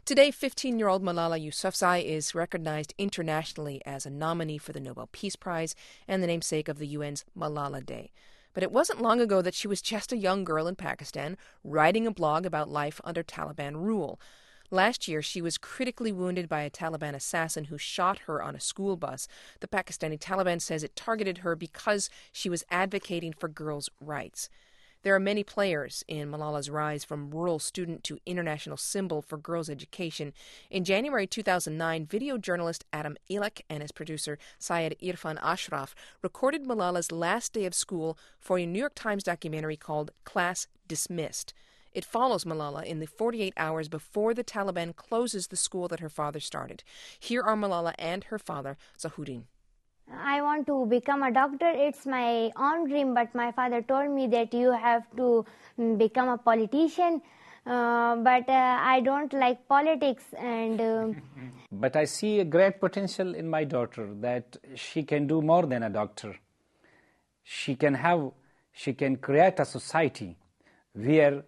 Today, 15-year-old Malala Yousafzai is recognized internationally as a nominee for the Nobel Peace Prize and the namesake of the UN's Malala Day. But it wasn't long ago that she was just a young girl in Pakistan writing a blog about life under Taliban rule. Last year, she was critically wounded by a Taliban assassin who shot her on a school bus. The Pakistani Taliban says it targeted her because she was advocating for girls' rights. There are many players in Malala's rise from rural student to international symbol for girls' education. In January 2009, video journalist Adam Ilek and his producer Syed Irfan Ashraf recorded Malala's last day of school for a New York Times documentary called Class Dismissed. It follows Malala in the 48 hours before the Taliban closes the school that her father started. Here are Malala and her father, Zahuddin. I want to become a doctor. It's my own dream, but my father told me that you have to become a politician. But I don't like politics. But I see a great potential in my daughter that she can do more than a doctor. She can create a society where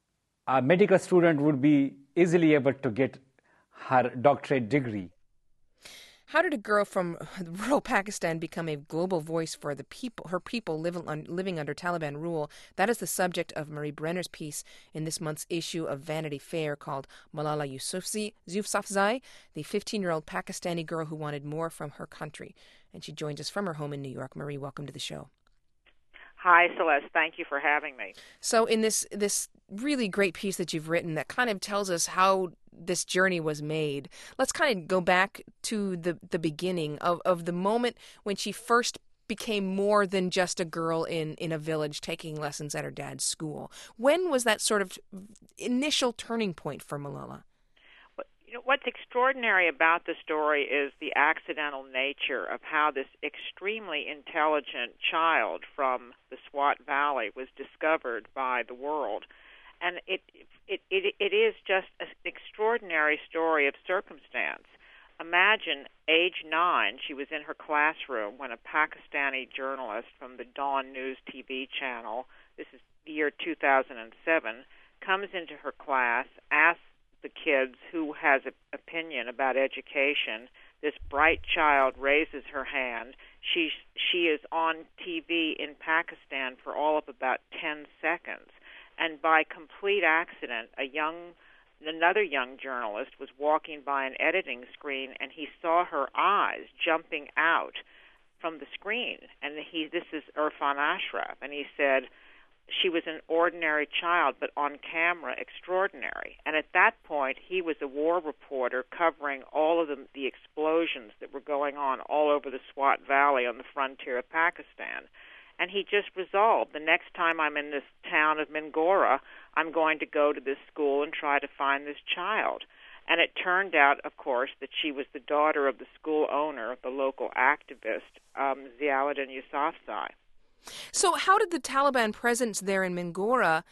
a medical student would be easily able to get her doctorate degree. How did a girl from rural Pakistan become a global voice for the people, her people living under Taliban rule? That is the subject of Marie Brenner's piece in this month's issue of Vanity Fair called Malala Yousafzai, the 15-year-old Pakistani girl who wanted more from her country. And she joins us from her home in New York. Marie, welcome to the show. Hi, Celeste. Thank you for having me. So in this really great piece that you've written that kind of tells us how this journey was made, let's kind of go back to the beginning of the moment when she first became more than just a girl in a village taking lessons at her dad's school. When was that sort of initial turning point for Malala? What's extraordinary about the story is the accidental nature of how this extremely intelligent child from the Swat Valley was discovered by the world. And it is just an extraordinary story of circumstance. Imagine, age 9, she was in her classroom when a Pakistani journalist from the Dawn News TV channel, this is the year 2007, comes into her class, asks the kids who has an opinion about education. This bright child raises her hand. She is on TV in Pakistan for all of about 10 seconds. And by complete accident, another young journalist was walking by an editing screen, and he saw her eyes jumping out from the screen. And this is Irfan Ashraf, and he said, she was an ordinary child, but on camera, extraordinary. And at that point, he was a war reporter covering all of the explosions that were going on all over the Swat Valley on the frontier of Pakistan. And he just resolved, the next time I'm in this town of Mingora, I'm going to go to this school and try to find this child. And it turned out, of course, that she was the daughter of the school owner, the local activist, Ziauddin Yousafzai. So how did the Taliban presence there in Mingora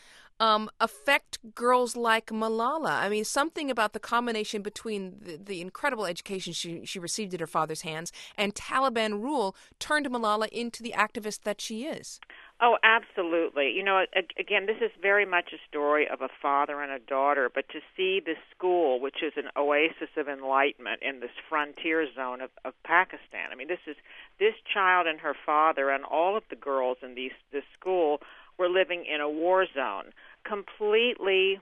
affect girls like Malala? I mean, something about the combination between the incredible education she received at her father's hands and Taliban rule turned Malala into the activist that she is. Oh, absolutely. You know, again, this is very much a story of a father and a daughter, but to see this school, which is an oasis of enlightenment in this frontier zone of Pakistan. I mean, this child and her father and all of the girls in this school were living in a war zone, completely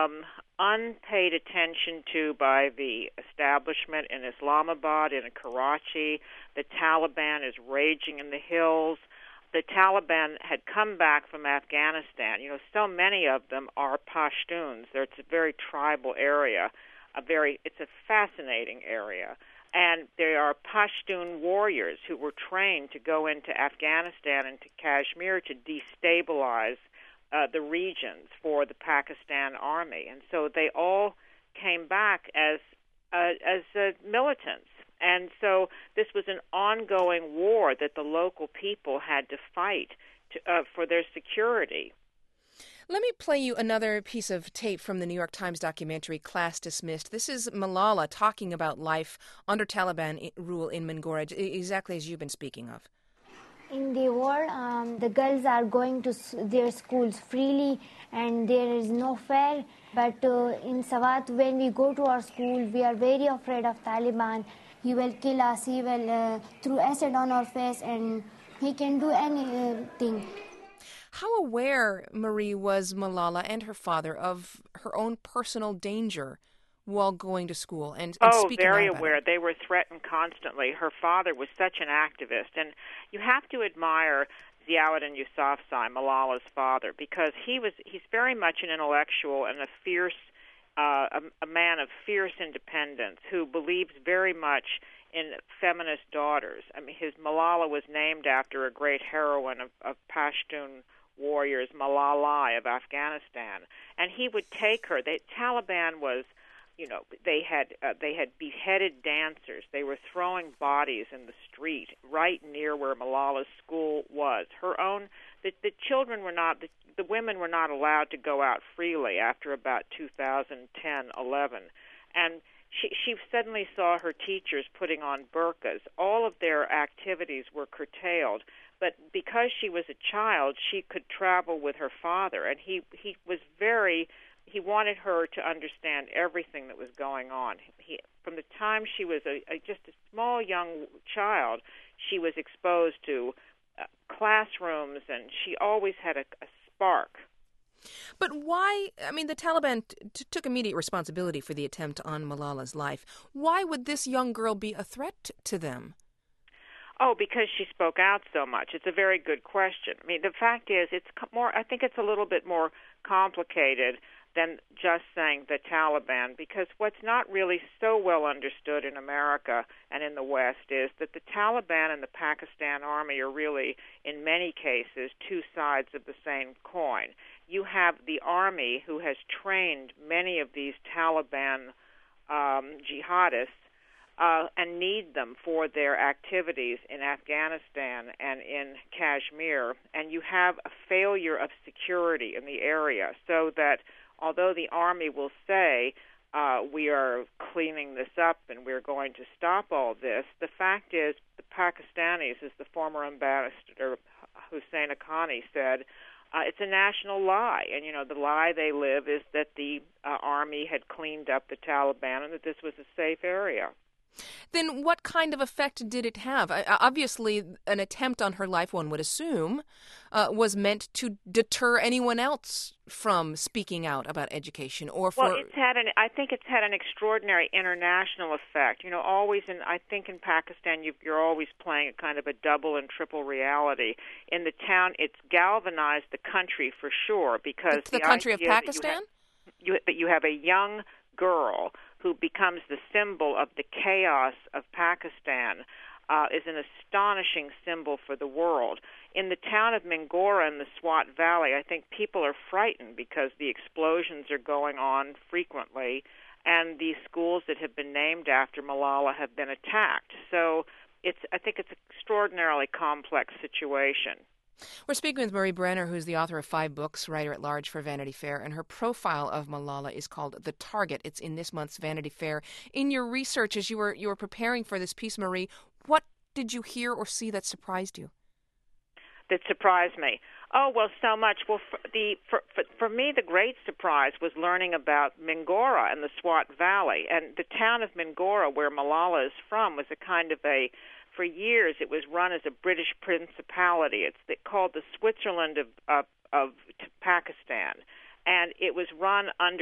unpaid attention to by the establishment in Islamabad, in Karachi. The Taliban is raging in the hills. The Taliban had come back from Afghanistan. You know, so many of them are Pashtuns. It's a very tribal area. It's a fascinating area. And there are Pashtun warriors who were trained to go into Afghanistan and to Kashmir to destabilize the regions for the Pakistan army. And so they all came back as militants. And so this was an ongoing war that the local people had to fight for their security. Let me play you another piece of tape from the New York Times documentary Class Dismissed. This is Malala talking about life under Taliban rule in Mingora, exactly as you've been speaking of. In the world, the girls are going to their schools freely and there is no fear. But in Swat, when we go to our school, we are very afraid of Taliban. He will kill us, he will throw acid on our face, and he can do anything. How aware, Marie, was Malala and her father of her own personal danger while going to school and speaking out about it? Oh, very aware. They were threatened constantly. Her father was such an activist, and you have to admire Ziauddin Yousafzai, Malala's father, because he's very much an intellectual and a fierce, a man of fierce independence who believes very much in feminist daughters. I mean, Malala was named after a great heroine of Pashtun warriors, Malala of Afghanistan, and he would take her. The Taliban was, they had beheaded dancers. They were throwing bodies in the street right near where Malala's school was. The children were not, the women were not allowed to go out freely after about 2010-11, and she suddenly saw her teachers putting on burqas. All of their activities were curtailed, but because she was a child, she could travel with her father, and he wanted her to understand everything that was going on. From the time she was just a small young child, she was exposed to classrooms, and she always had a spark. But why, I mean, the Taliban took immediate responsibility for the attempt on Malala's life. Why would this young girl be a threat to them? Oh, because she spoke out so much. It's a very good question. I mean, the fact is, I think it's a little bit more complicated than just saying the Taliban, because what's not really so well understood in America and in the West is that the Taliban and the Pakistan Army are really, in many cases, two sides of the same coin. You have the Army, who has trained many of these Taliban jihadists and need them for their activities in Afghanistan and in Kashmir, and you have a failure of security in the area, so that although the Army will say, we are cleaning this up and we're going to stop all this, the fact is the Pakistanis, as the former ambassador Hussein Haqqani said, it's a national lie. And, the lie they live is that the Army had cleaned up the Taliban and that this was a safe area. Then what kind of effect did it have? Obviously, an attempt on her life, one would assume, was meant to deter anyone else from speaking out about education, or for. Well, I think it's had an extraordinary international effect. I think in Pakistan, you're always playing a kind of a double and triple reality. In the town, it's galvanized the country for sure, because the country of Pakistan. That you have a young girl who becomes the symbol of the chaos of Pakistan, is an astonishing symbol for the world. In the town of Mingora in the Swat Valley, I think people are frightened because the explosions are going on frequently, and these schools that have been named after Malala have been attacked. So I think it's an extraordinarily complex situation. We're speaking with Marie Brenner, who's the author of 5 books, writer-at-large for Vanity Fair, and her profile of Malala is called The Target. It's in this month's Vanity Fair. In your research, as you were preparing for this piece, Marie, what did you hear or see that surprised you? That surprised me? Oh, well, so much. Well, for me, the great surprise was learning about Mingora and the Swat Valley. And the town of Mingora, where Malala is from, was a kind of for years, it was run as a British principality. It's called the Switzerland of Pakistan, and it was run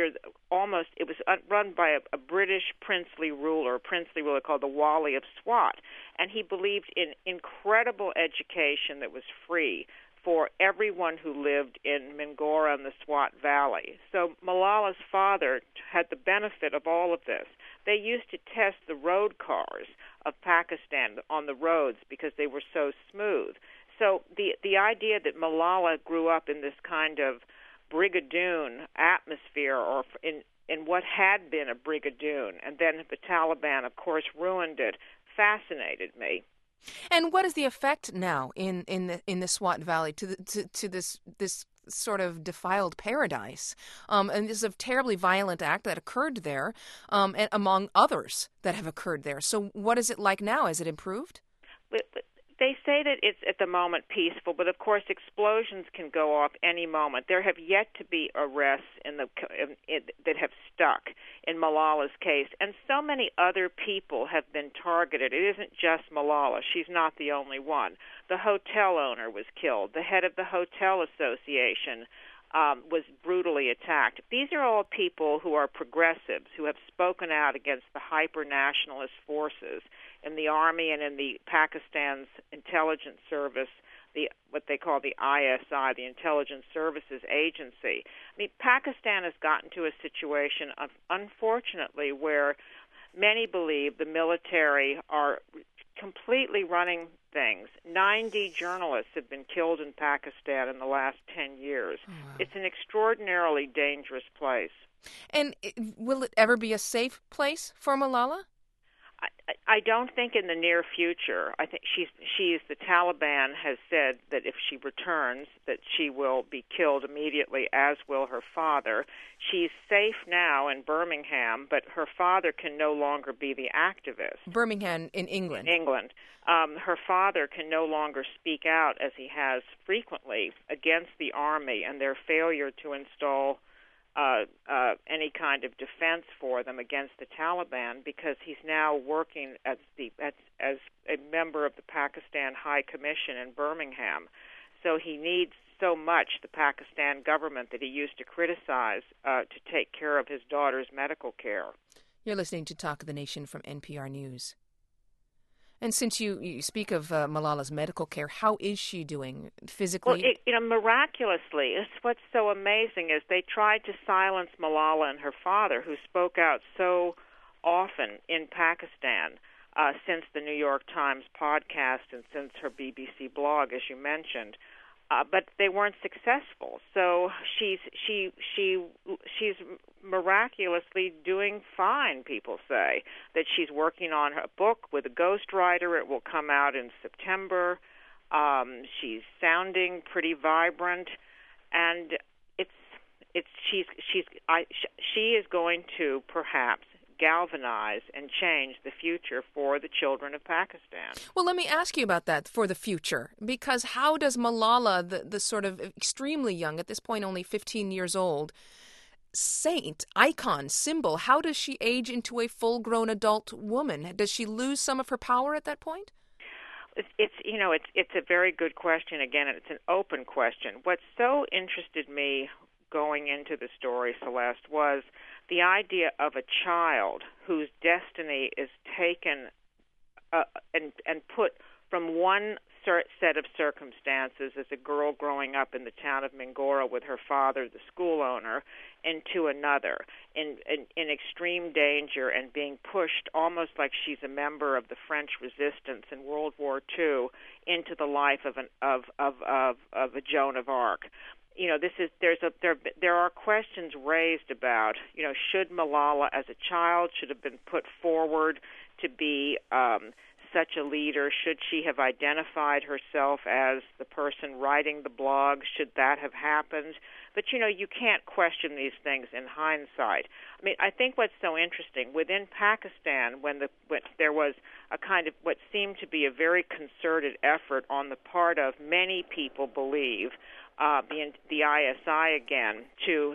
run by a British princely ruler called the Wali of Swat, and he believed in incredible education that was free for everyone who lived in Mingora and the Swat Valley. So Malala's father had the benefit of all of this. They used to test the road cars of Pakistan on the roads because they were so smooth. So the idea that Malala grew up in this kind of Brigadoon atmosphere, or in what had been a Brigadoon, and then the Taliban, of course, ruined it, fascinated me. And what is the effect now in the Swat Valley to this sort of defiled paradise? And this is a terribly violent act that occurred there, and among others that have occurred there. So what is it like now? Has it improved? They say that it's at the moment peaceful, but of course explosions can go off any moment. There have yet to be arrests that have stuck in Malala's case, and so many other people have been targeted. It isn't just Malala. She's not the only one. The hotel owner was killed. The head of the hotel association was brutally attacked. These are all people who are progressives, who have spoken out against the hyper-nationalist forces in the army and in the Pakistan's intelligence service, what they call the ISI, the Intelligence Services Agency. I mean, Pakistan has gotten to a situation, unfortunately, where many believe the military are completely running things. 90 journalists have been killed in Pakistan in the last 10 years. Oh, wow. It's an extraordinarily dangerous place. And will it ever be a safe place for Malala? I don't think in the near future. I think the Taliban has said that if she returns, that she will be killed immediately, as will her father. She's safe now in Birmingham, but her father can no longer be the activist. Birmingham in England. In England. Her father can no longer speak out, as he has frequently, against the army and their failure to install any kind of defense for them against the Taliban, because he's now working as a member of the Pakistan High Commission in Birmingham. So he needs so much the Pakistan government that he used to criticize to take care of his daughter's medical care. You're listening to Talk of the Nation from NPR News. And since you speak of Malala's medical care, how is she doing physically? Well, miraculously, what's so amazing is they tried to silence Malala and her father, who spoke out so often in Pakistan since the New York Times podcast and since her BBC blog, as you mentioned. But they weren't successful. So she's miraculously doing fine, people say. That she's working on her book with a ghostwriter. It will come out in September. She's sounding pretty vibrant, and she is going to perhaps galvanize and change the future for the children of Pakistan. Well, let me ask you about that, for the future, because how does Malala, the sort of extremely young, at this point only 15 years old, saint, icon, symbol, how does she age into a full-grown adult woman? Does she lose some of her power at that point? It's a very good question. Again, it's an open question. What so interested me going into the story, Celeste, was the idea of a child whose destiny is taken and put from one set of circumstances as a girl growing up in the town of Mingora with her father, the school owner, into another in extreme danger and being pushed almost like she's a member of the French resistance in World War II into the life of a Joan of Arc. There are questions raised about, should Malala as a child should have been put forward to be such a leader? Should she have identified herself as the person writing the blog? Should that have happened? But, you can't question these things in hindsight. I mean, I think what's so interesting, within Pakistan, when there was a kind of what seemed to be a very concerted effort on the part of many people believe, the ISI again, to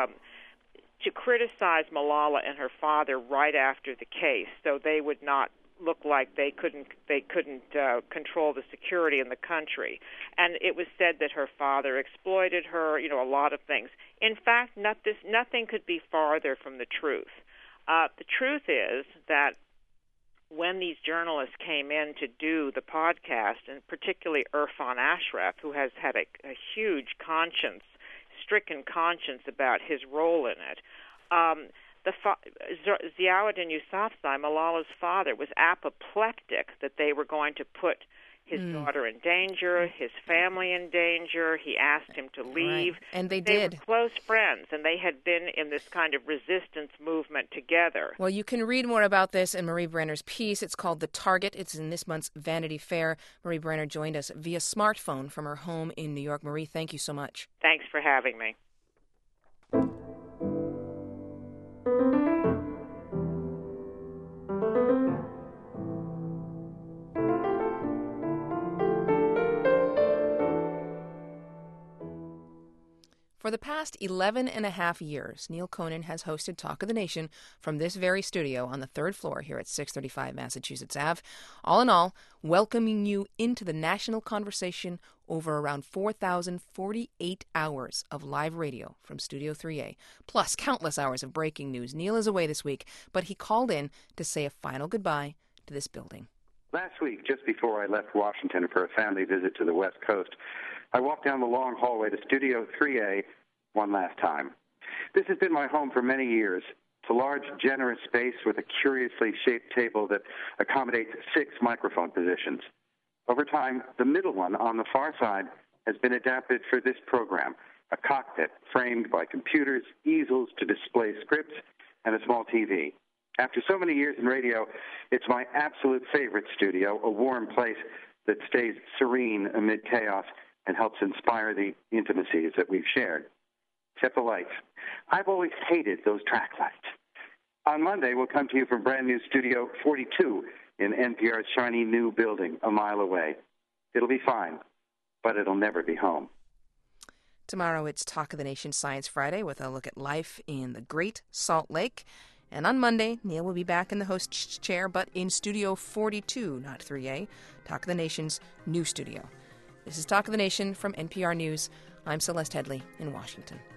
criticize Malala and her father right after the case, so they would not look like they couldn't control the security in the country. And it was said that her father exploited her, a lot of things. In fact, nothing could be farther from the truth. The truth is that when these journalists came in to do the podcast, and particularly Irfan Ashraf, who has had a huge stricken conscience about his role in it, Ziauddin Yousafzai, Malala's father, was apoplectic that they were going to put his daughter in danger, his family in danger. He asked him to leave. Right. And they did. They were close friends, and they had been in this kind of resistance movement together. Well, you can read more about this in Marie Brenner's piece. It's called The Target. It's in this month's Vanity Fair. Marie Brenner joined us via smartphone from her home in New York. Marie, thank you so much. Thanks for having me. For the past 11 and a half years, Neil Conan has hosted Talk of the Nation from this very studio on the third floor here at 635 Massachusetts Ave. All in all, welcoming you into the national conversation over around 4,048 hours of live radio from Studio 3A, plus countless hours of breaking news. Neil is away this week, but he called in to say a final goodbye to this building. Last week, just before I left Washington for a family visit to the West Coast, I walked down the long hallway to Studio 3A one last time. This has been my home for many years. It's a large, generous space with a curiously shaped table that accommodates 6 microphone positions. Over time, the middle one on the far side has been adapted for this program, a cockpit framed by computers, easels to display scripts, and a small TV. After so many years in radio, it's my absolute favorite studio, a warm place that stays serene amid chaos and helps inspire the intimacies that we've shared. Except the lights. I've always hated those track lights. On Monday, we'll come to you from brand new Studio 42 in NPR's shiny new building a mile away. It'll be fine, but it'll never be home. Tomorrow, it's Talk of the Nation Science Friday with a look at life in the Great Salt Lake. And on Monday, Neil will be back in the host's chair, but in Studio 42, not 3A, Talk of the Nation's new studio. This is Talk of the Nation from NPR News. I'm Celeste Headlee in Washington.